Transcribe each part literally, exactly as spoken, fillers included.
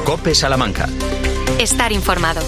COPE Salamanca. Estar informado.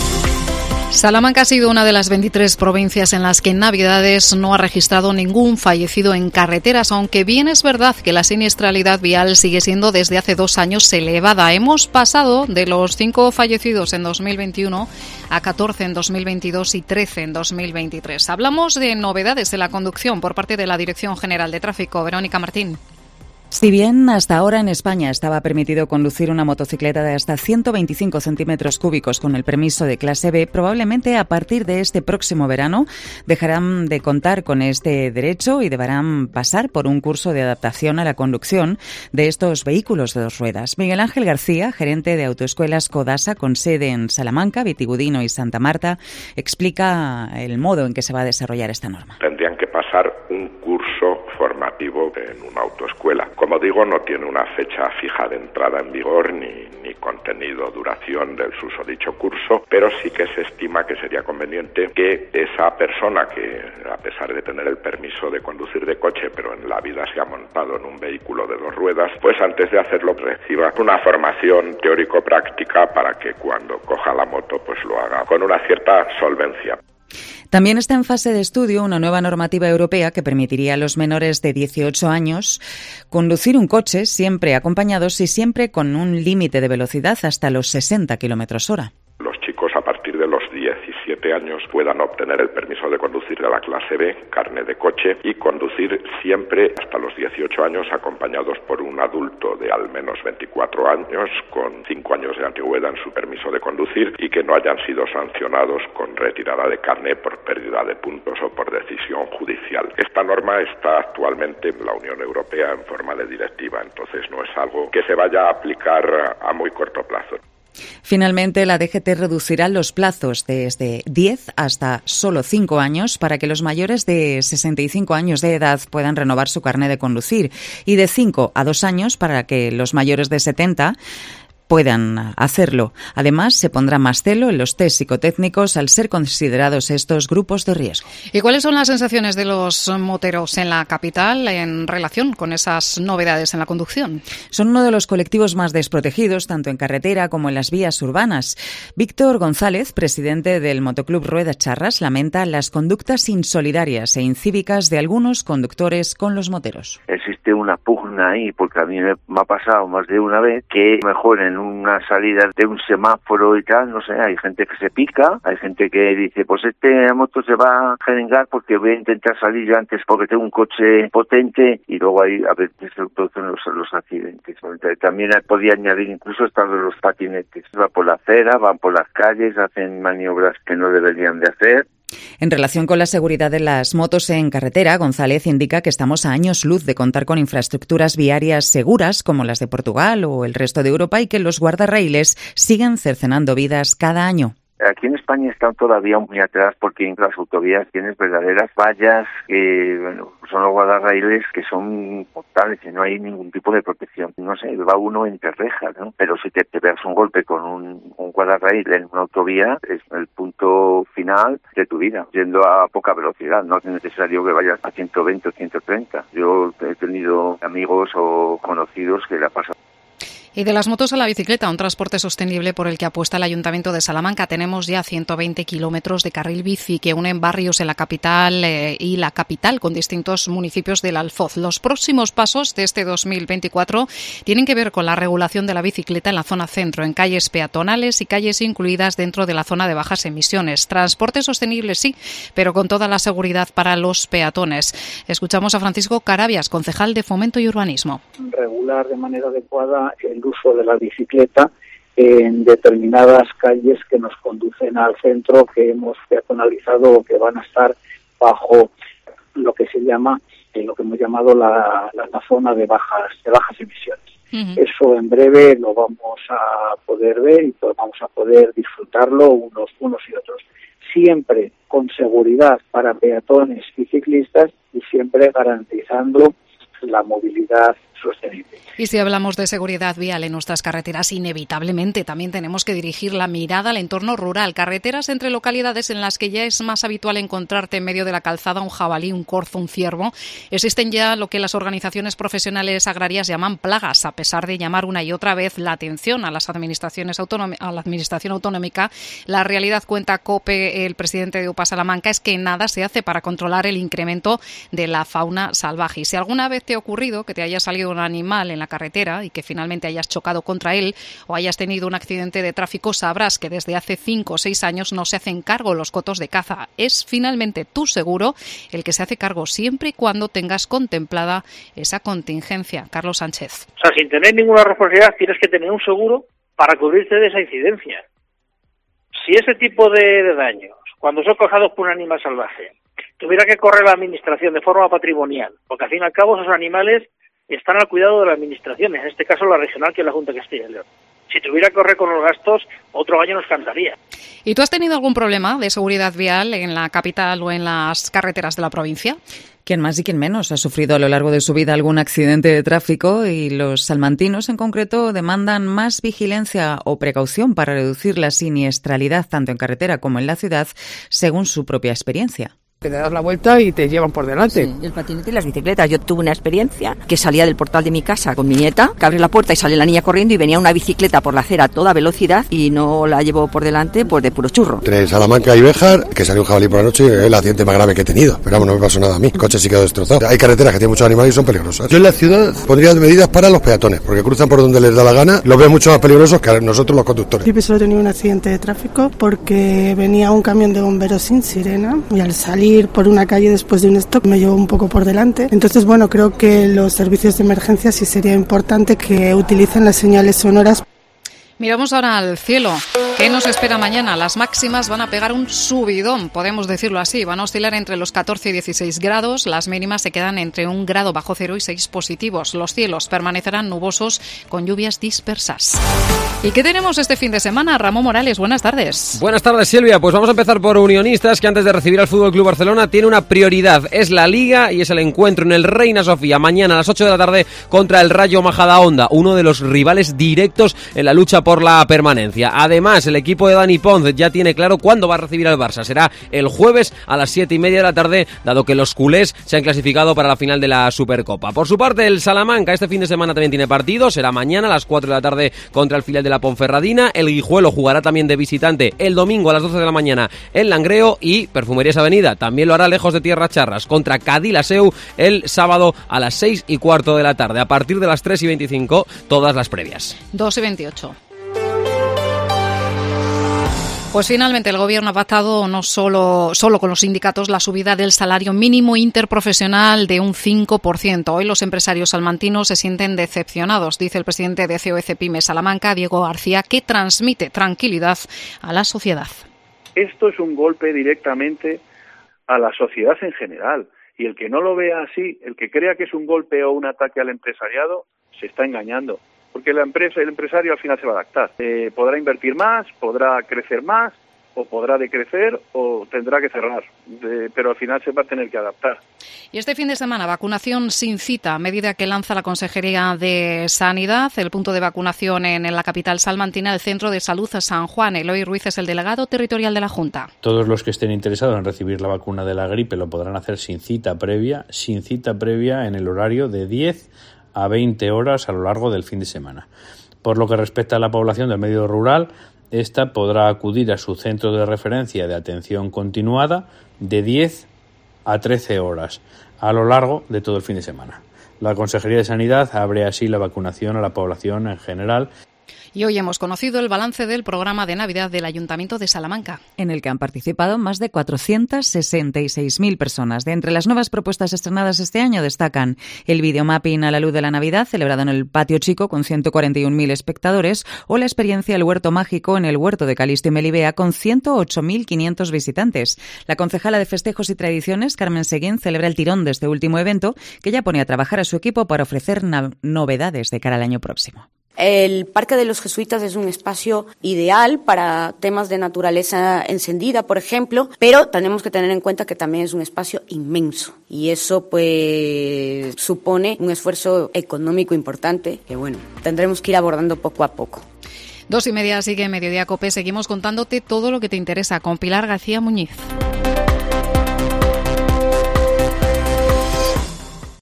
Salamanca ha sido una de las veintitrés provincias en las que en Navidades no ha registrado ningún fallecido en carreteras, aunque bien es verdad que la siniestralidad vial sigue siendo desde hace dos años elevada. Hemos pasado de los cinco fallecidos en dos mil veintiuno a catorce en dos mil veintidós y trece en dos mil veintitrés. Hablamos de novedades de la conducción por parte de la Dirección General de Tráfico. Verónica Martín. Si bien hasta ahora en España estaba permitido conducir una motocicleta de hasta ciento veinticinco centímetros cúbicos con el permiso de clase B, probablemente a partir de este próximo verano dejarán de contar con este derecho y deberán pasar por un curso de adaptación a la conducción de estos vehículos de dos ruedas. Miguel Ángel García, gerente de Autoescuelas Codasa con sede en Salamanca, Vitigudino y Santa Marta, explica el modo en que se va a desarrollar esta norma. Tendrían que pasar un curso formativo en una autoescuela. Como digo, no tiene una fecha fija de entrada en vigor ni, ni contenido o duración del susodicho curso, pero sí que se estima que sería conveniente que esa persona que, a pesar de tener el permiso de conducir de coche, pero en la vida se ha montado en un vehículo de dos ruedas, pues antes de hacerlo reciba una formación teórico-práctica para que cuando coja la moto pues lo haga con una cierta solvencia. También está en fase de estudio una nueva normativa europea que permitiría a los menores de dieciocho años conducir un coche siempre acompañados y siempre con un límite de velocidad hasta los sesenta kilómetros hora. Los chicos a partir de los diecisiete años puedan obtener el permiso de conducir de la clase B, carné de coche, y conducir siempre hasta los dieciocho años acompañados por un adulto de al menos veinticuatro años con cinco años de antigüedad en su permiso de conducir y que no hayan sido sancionados con retirada de carné por pérdida de puntos o por decisión judicial. Esta norma está actualmente en la Unión Europea en forma de directiva, entonces no es algo que se vaya a aplicar a muy corto plazo. Finalmente, la D G T reducirá los plazos desde diez hasta solo cinco años para que los mayores de sesenta y cinco años de edad puedan renovar su carné de conducir y de cinco a dos años para que los mayores de setenta puedan hacerlo. Además, se pondrá más celo en los test psicotécnicos al ser considerados estos grupos de riesgo. ¿Y cuáles son las sensaciones de los moteros en la capital en relación con esas novedades en la conducción? Son uno de los colectivos más desprotegidos, tanto en carretera como en las vías urbanas. Víctor González, presidente del Motoclub Ruedas Charras, lamenta las conductas insolidarias e incívicas de algunos conductores con los moteros. Existe una pugna ahí, porque a mí me ha pasado más de una vez que mejor en una salida de un semáforo y tal, no sé, hay gente que se pica, hay gente que dice, pues este moto se va a jeringar porque voy a intentar salir yo antes porque tengo un coche potente, y luego ahí a veces se producen los, los accidentes. También podía añadir incluso estar de los patinetes, van por la acera, van por las calles, hacen maniobras que no deberían de hacer. En relación con la seguridad de las motos en carretera, González indica que estamos a años luz de contar con infraestructuras viarias seguras como las de Portugal o el resto de Europa y que los guardarraíles siguen cercenando vidas cada año. Aquí en España están todavía muy atrás porque en las autovías tienes verdaderas vallas que, bueno, son los guardarraíles que son mortales y no hay ningún tipo de protección. No sé, va uno entre rejas, ¿no? Pero si te, te pegas un golpe con un, un guardarraíl en una autovía, es el punto final de tu vida, yendo a poca velocidad. No es necesario que vayas a ciento veinte o ciento treinta. Yo he tenido amigos o conocidos que le ha pasado. Y de las motos a la bicicleta, un transporte sostenible por el que apuesta el Ayuntamiento de Salamanca. Tenemos ya ciento veinte kilómetros de carril bici que unen barrios en la capital eh, y la capital con distintos municipios del Alfoz. Los próximos pasos de este dos mil veinticuatro tienen que ver con la regulación de la bicicleta en la zona centro, en calles peatonales y calles incluidas dentro de la zona de bajas emisiones. Transporte sostenible sí, pero con toda la seguridad para los peatones. Escuchamos a Francisco Carabias, concejal de Fomento y Urbanismo. Regular de manera adecuada el uso de la bicicleta en determinadas calles que nos conducen al centro, que hemos peatonalizado o que van a estar bajo lo que se llama, eh, lo que hemos llamado la, la, la zona de bajas de bajas emisiones. Uh-huh. Eso en breve lo vamos a poder ver y vamos a poder disfrutarlo unos, unos y otros. Siempre con seguridad para peatones y ciclistas y siempre garantizando la movilidad sostenible. Y si hablamos de seguridad vial en nuestras carreteras, inevitablemente también tenemos que dirigir la mirada al entorno rural. Carreteras entre localidades en las que ya es más habitual encontrarte en medio de la calzada un jabalí, un corzo, un ciervo. Existen ya lo que las organizaciones profesionales agrarias llaman plagas, a pesar de llamar una y otra vez la atención a las administraciones autonómicas, a la administración autonómica. La realidad, cuenta COPE, el presidente de UPA Salamanca, es que nada se hace para controlar el incremento de la fauna salvaje. Y si alguna vez te ha ocurrido que te haya salido un animal en la carretera y que finalmente hayas chocado contra él o hayas tenido un accidente de tráfico, sabrás que desde hace cinco o seis años no se hacen cargo los cotos de caza. Es finalmente tu seguro el que se hace cargo siempre y cuando tengas contemplada esa contingencia. Carlos Sánchez. O sea, sin tener ninguna responsabilidad tienes que tener un seguro para cubrirte de esa incidencia. Si ese tipo de, de daños, cuando son causados por un animal salvaje, tuviera que correr la administración de forma patrimonial, porque al fin y al cabo esos animales están al cuidado de la administración, en este caso la regional, que es la Junta de Castilla y León. Si tuviera que correr con los gastos, otro año nos cantaría. ¿Y tú has tenido algún problema de seguridad vial en la capital o en las carreteras de la provincia? Quien más y quien menos ha sufrido a lo largo de su vida algún accidente de tráfico, y los salmantinos en concreto demandan más vigilancia o precaución para reducir la siniestralidad tanto en carretera como en la ciudad, según su propia experiencia. Que te das la vuelta y te llevan por delante. Sí, el patinete y las bicicletas. Yo tuve una experiencia que salía del portal de mi casa con mi nieta, que abre la puerta y sale la niña corriendo y venía una bicicleta por la acera a toda velocidad y no la llevo por delante, pues de puro churro. Entre Salamanca y Béjar, que salió un jabalí por la noche, es el accidente más grave que he tenido. Pero vamos, no me pasó nada a mí. El coche sí quedó destrozado. Hay carreteras que tienen muchos animales y son peligrosas. Yo en la ciudad pondría medidas para los peatones, porque cruzan por donde les da la gana. Los veo mucho más peligrosos que nosotros los conductores. Yo solo he tenido un accidente de tráfico porque venía un camión de bomberos sin sirena y al salir por una calle después de un stop me llevó un poco por delante. Entonces, bueno, creo que los servicios de emergencia sí sería importante que utilicen las señales sonoras. Miramos ahora al cielo. ¿Qué nos espera mañana? Las máximas van a pegar un subidón, podemos decirlo así. Van a oscilar entre los catorce y dieciséis grados. Las mínimas se quedan entre un grado bajo cero y seis positivos. Los cielos permanecerán nubosos con lluvias dispersas. ¿Y qué tenemos este fin de semana? Ramón Morales, buenas tardes. Buenas tardes, Silvia. Pues vamos a empezar por Unionistas, que antes de recibir al F C Barcelona tiene una prioridad. Es la Liga y es el encuentro en el Reina Sofía mañana a las ocho de la tarde contra el Rayo Majadahonda, uno de los rivales directos en la lucha por la permanencia. Además, el equipo de Dani Pons ya tiene claro cuándo va a recibir al Barça. Será el jueves a las siete y media de la tarde, dado que los culés se han clasificado para la final de la Supercopa. Por su parte, el Salamanca este fin de semana también tiene partido. Será mañana a las cuatro de la tarde contra el filial de la Ponferradina. El Guijuelo jugará también de visitante el domingo a las doce de la mañana en Langreo, y Perfumerías Avenida también lo hará lejos de Tierra Charras contra Cadilaseu el sábado a las seis y cuarto de la tarde. A partir de las tres y veinticinco, todas las previas. dos y veintiocho. Pues finalmente el Gobierno ha pactado no solo, solo con los sindicatos la subida del salario mínimo interprofesional de un cinco por ciento. Hoy los empresarios salmantinos se sienten decepcionados, dice el presidente de C O E C Pyme Salamanca, Diego García, que transmite tranquilidad a la sociedad. Esto es un golpe directamente a la sociedad en general, y el que no lo vea así, el que crea que es un golpe o un ataque al empresariado, se está engañando. Porque la empresa, el empresario al final se va a adaptar. Eh, podrá invertir más, podrá crecer más, o podrá decrecer, o tendrá que cerrar. De, pero al final se va a tener que adaptar. Y este fin de semana, vacunación sin cita, medida que lanza la Consejería de Sanidad. El punto de vacunación en, en la capital salmantina, el Centro de Salud San Juan. Eloy Ruiz es el delegado territorial de la Junta. Todos los que estén interesados en recibir la vacuna de la gripe lo podrán hacer sin cita previa, sin cita previa en el horario de diez a veinte horas a lo largo del fin de semana. Por lo que respecta a la población del medio rural, esta podrá acudir a su centro de referencia de atención continuada de diez a trece horas a lo largo de todo el fin de semana. La Consejería de Sanidad abre así la vacunación a la población en general. Y hoy hemos conocido el balance del programa de Navidad del Ayuntamiento de Salamanca, en el que han participado más de cuatrocientas sesenta y seis mil personas. De entre las nuevas propuestas estrenadas este año destacan el videomapping a la luz de la Navidad, celebrado en el Patio Chico con ciento cuarenta y un mil espectadores, o la experiencia El Huerto Mágico en el Huerto de Calisto y Melibea con ciento ocho mil quinientos visitantes. La concejala de Festejos y Tradiciones, Carmen Seguín, celebra el tirón de este último evento, que ya pone a trabajar a su equipo para ofrecer na- novedades de cara al año próximo. El Parque de los Jesuitas es un espacio ideal para temas de naturaleza encendida, por ejemplo, pero tenemos que tener en cuenta que también es un espacio inmenso y eso pues supone un esfuerzo económico importante que bueno, tendremos que ir abordando poco a poco. Dos y media sigue Mediodía COPE, seguimos contándote todo lo que te interesa con Pilar García Muñiz.